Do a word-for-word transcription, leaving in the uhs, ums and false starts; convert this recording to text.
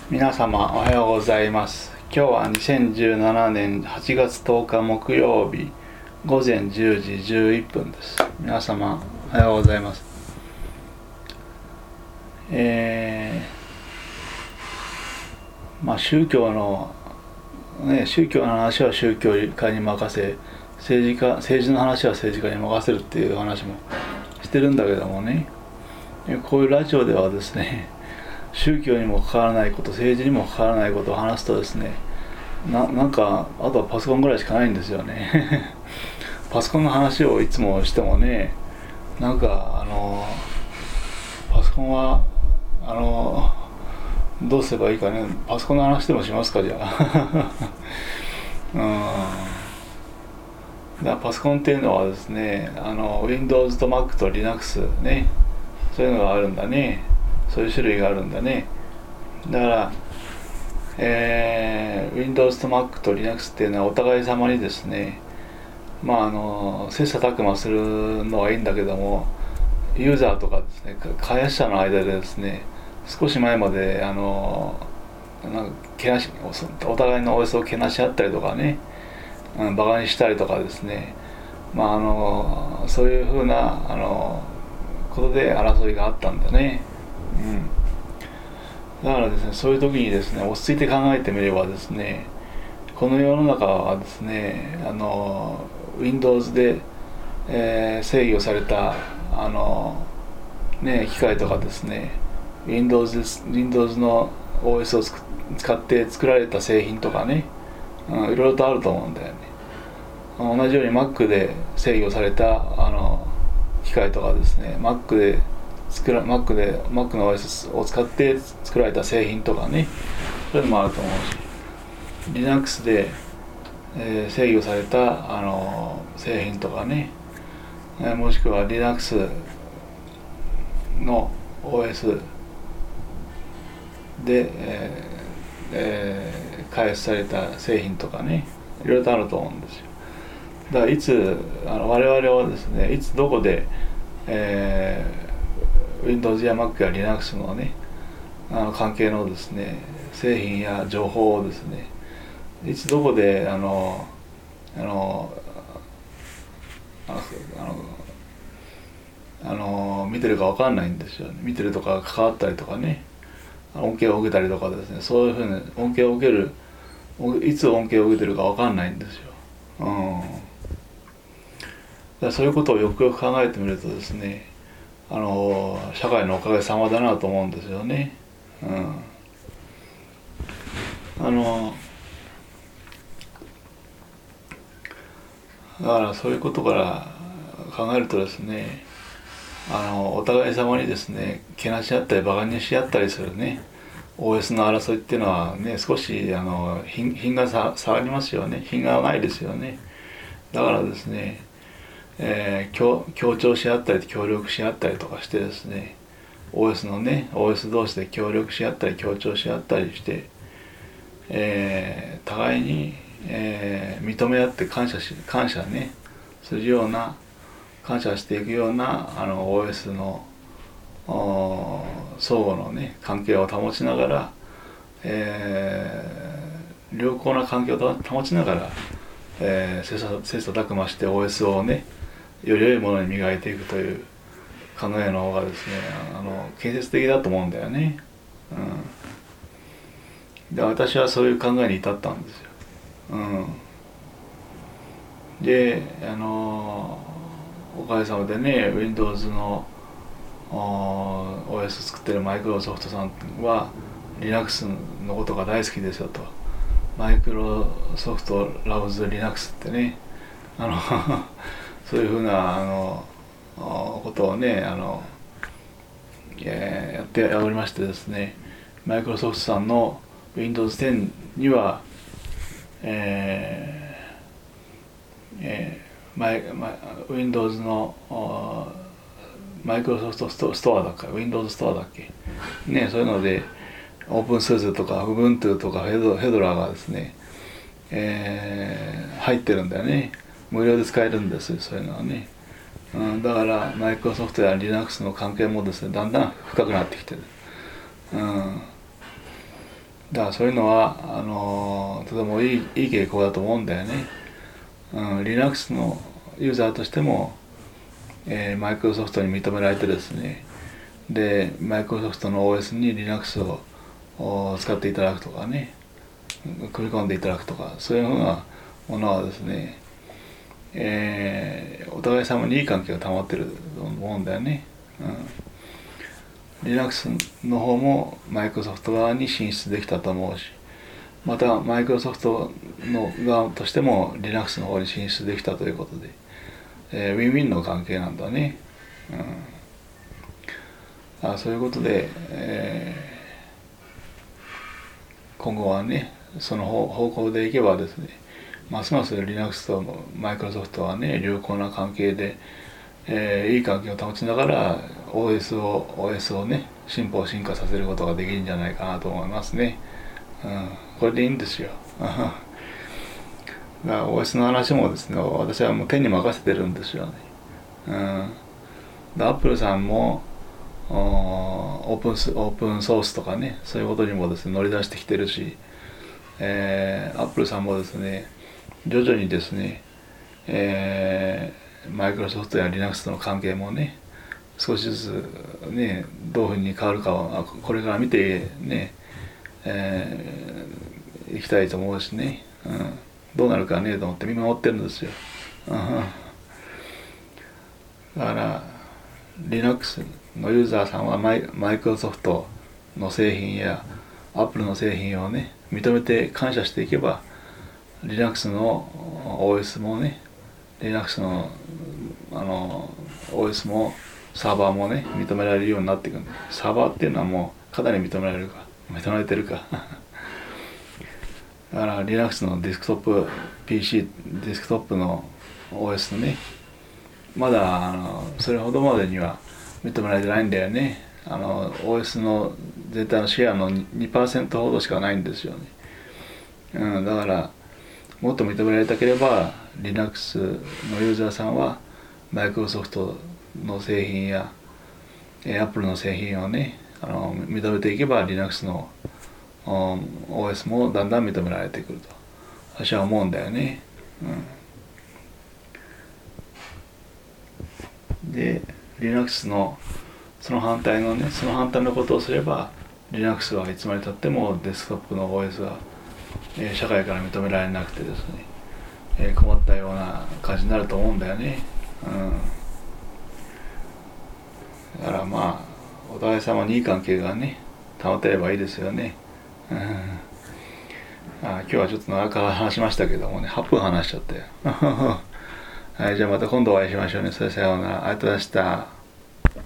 皆様おはようございます。今日はにせんじゅうななねんはちがつとおか木曜日ごぜんじゅうじじゅういっぷんです。皆様おはようございます。えー、まあ宗教のね宗教の話は宗教家に任せ、政治家政治の話は政治家に任せるっていう話もしてるんだけどもね、こういうラジオではですね、宗教にも関わらないこと、政治にも関わらないことを話すとですね、な, なんかあとはパソコンぐらいしかないんですよねパソコンの話をいつもしてもね、なんかあのパソコンはあのどうすればいいかね、パソコンの話でもしますか、じゃあうんだからパソコンっていうのはですね、あの Windows と Mac と Linux ね、そういうのがあるんだね、そういう種類があるんだね。だから、えー、Windows と Mac と Linux っていうのはお互い様にですね、まああの切磋琢磨するのはいいんだけども、ユーザーとかですね、開発者の間でですね、少し前まであのなんかけなしお互いの オーエス をけなし合ったりとかね、バカにしたりとかですね、まああのそういうふうなあのことで争いがあったんだね。うん、だからですね、そういう時にですね、落ち着いて考えてみればですね、この世の中はですね、あの Windows で、えー、制御されたあの、ね、機械とかですね、Windows です Windows の オーエス を使って作られた製品とかね、うん、いろいろとあると思うんだよね。同じように Mac で制御されたあの機械とかですね、Mac で作ら Mac で Mac の オーエス を使って作られた製品とかね、そういうのもあると思うし、 Linux で、えー、制御されたあの製品とかね、えー、もしくは Linux の オーエス で、えーえー、開発された製品とかね、いろいろとあると思うんですよ。だからいつあの我々はですね、いつどこで、えー、Windows や Mac や Linux のね、あの関係のですね、製品や情報をですね、いつどこであのあのあのあの見てるか分かんないんですよね。見てるとか関わったりとかね、恩恵を受けたりとかですね、そういうふうに恩恵を受ける、いつ恩恵を受けてるか分かんないんですよ。うん、だからそういうことをよくよく考えてみるとですね、あの社会のおかげさまだなと思うんですよね。うん、あのだからそういうことから考えるとですね、あのお互い様にですね、けなし合ったりバカにし合ったりするね オーエス の争いっていうのはね、少しあの 品, 品がさ下がりますよね。品がないですよね。だからですね、えー、協, 協調し合ったり協力し合ったりとかしてですね、 オーエス のね オーエス 同士で協力し合ったり協調し合ったりして、えー、互いに、えー、認め合って感謝し感謝ねするような、感謝していくようなあの オーエス の相互のね関係を保ちながら、えー、良好な関係を保ちながら、えー、切磋琢磨して オーエス をねより良いものに磨いていくという考えの方がですね、あの建設的だと思うんだよね。うん、で私はそういう考えに至ったんですよ。うん、であのおかげさまでね Windows の オーエス 作ってるマイクロソフトさんは Linux のことが大好きですよと。マイクロソフトラブズ Linux ってね、あのそういうふうなあのことをね、あの、えー、やっておりましてですね、マイクロソフトさんの ウィンドウズテン には、えーえー、マイマイ Windows のマイクロソフトストストアだっけ Windows ストアだっけね、そういうのでオープンソースとか Ubuntu とかフェド、フェドラーがですね、えー、入ってるんだよね。無料で使えるんですよ、そういうのはね。うん、だからマイクロソフトや Linux の関係もですね、だんだん深くなってきてる。うん、 だからそういうのはあのとてもいい、いい傾向だと思うんだよね。うん、Linux のユーザーとしても、えー、マイクロソフトに認められてですね、でマイクロソフトの オーエス に Linux を使っていただくとかね、組み込んでいただくとか、そういうふうなものはですね、えー、お互い様にいい関係が保ってると思うんだよね。うん、Linux の方もマイクロソフト側に進出できたと思うし、またマイクロソフトの側としても Linux の方に進出できたということで、えー、ウィンウィンの関係なんだね。うん、あそういうことで、えー、今後はねその方向でいけばですね、ますます Linux とマイクロソフトはね良好な関係で、えー、いい関係を保ちながら オーエス を オーエス をね進歩進化させることができるんじゃないかなと思いますね。うん、これでいいんですよ。だから オーエス の話もですね、私はもう手に任せてるんですよね。うん、で Apple さんもオープンス、オープンソースとかね、そういうことにもですね乗り出してきてるし、えー、Apple さんもですね徐々にですね、えー、マイクロソフトや Linux との関係もね少しずつねどういうふうに変わるかはこれから見てね、えー、いきたいと思うしね、うん、どうなるかねと思って見守ってるんですよ。うん、だから Linux のユーザーさんはマイ、マイクロソフトの製品や Apple の製品をね認めて感謝していけば Linux の オーエス もね Linux の、あの オーエス もサーバーもね認められるようになっていくんで、サーバーっていうのはもうかなり認められるか認められてるかだから Linux のディスクトップ ピーシー ディスクトップの オーエス ねまだあのそれほどまでには認められてないんだよね。あの オーエス の全体のシェアの にパーセント ほどしかないんですよね。うん、だからもっと認められたければ Linux のユーザーさんはマイクロソフトの製品や Apple の製品をねあの認めていけば Linux の オーエス もだんだん認められてくると私は思うんだよね。うん、で Linux のその反対のねその反対のことをすれば Linux はいつまでたってもデスクトップの オーエス は、えー、社会から認められなくてですね、えー、困ったような感じになると思うんだよね。うん、だからまあお互い様にいい関係がね保てればいいですよね。うん、あ今日はちょっと長く話しましたけどもねはっぷん話しちゃったよはい、じゃあまた今度お会いしましょうね。それさようなら。ありがとうございました。